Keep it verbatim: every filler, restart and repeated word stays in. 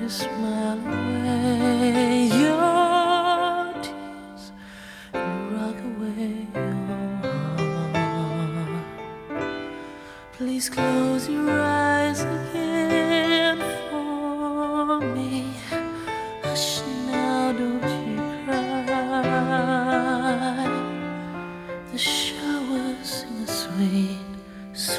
smile away your tears and rock away your heart. Please close your eyes again for me.